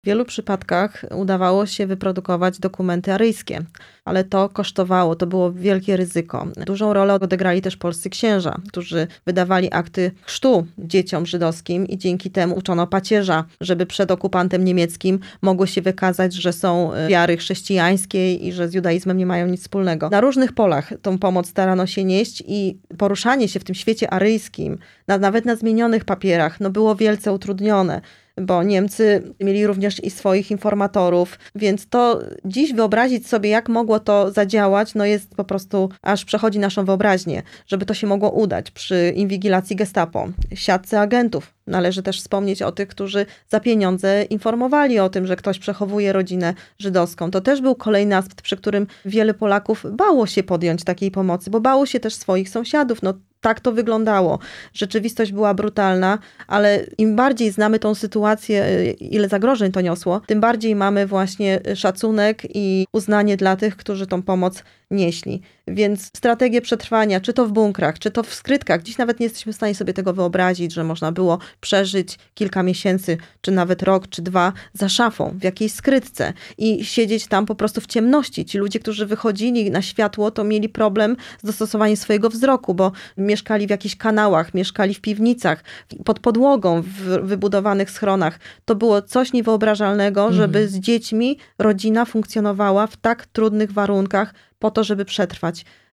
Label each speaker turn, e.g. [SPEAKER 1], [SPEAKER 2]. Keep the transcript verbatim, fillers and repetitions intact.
[SPEAKER 1] W wielu przypadkach udawało się wyprodukować dokumenty aryjskie, ale to kosztowało, to było wielkie ryzyko. Dużą rolę odegrali też polscy księża, którzy wydawali akty chrztu dzieciom żydowskim i dzięki temu uczono pacierza, żeby przed okupantem niemieckim mogło się wykazać, że są wiary chrześcijańskiej i że z judaizmem nie mają nic wspólnego. Na różnych polach tą pomoc starano się nieść i poruszanie się w tym świecie aryjskim, na, nawet na zmienionych papierach, no było wielce utrudnione, bo Niemcy mieli również i swoich informatorów, więc to dziś wyobrazić sobie, jak mogło to zadziałać, no jest po prostu, aż przechodzi naszą wyobraźnię, żeby to się mogło udać przy inwigilacji gestapo, siatce agentów. Należy też wspomnieć o tych, którzy za pieniądze informowali o tym, że ktoś przechowuje rodzinę żydowską. To też był kolejny aspekt, przy którym wiele Polaków bało się podjąć takiej pomocy, bo bało się też swoich sąsiadów. No tak to wyglądało. Rzeczywistość była brutalna, ale im bardziej znamy tą sytuację, ile zagrożeń to niosło, tym bardziej mamy właśnie szacunek i uznanie dla tych, którzy tą pomoc nieśli. Więc strategie przetrwania, czy to w bunkrach, czy to w skrytkach. Dziś nawet nie jesteśmy w stanie sobie tego wyobrazić, że można było przeżyć kilka miesięcy, czy nawet rok, czy dwa za szafą, w jakiejś skrytce i siedzieć tam po prostu w ciemności. Ci ludzie, którzy wychodzili na światło, to mieli problem z dostosowaniem swojego wzroku, bo mieszkali w jakichś kanałach, mieszkali w piwnicach, pod podłogą, w wybudowanych schronach. To było coś niewyobrażalnego, mhm. żeby z dziećmi rodzina funkcjonowała w tak trudnych warunkach po to, żeby przetrwać.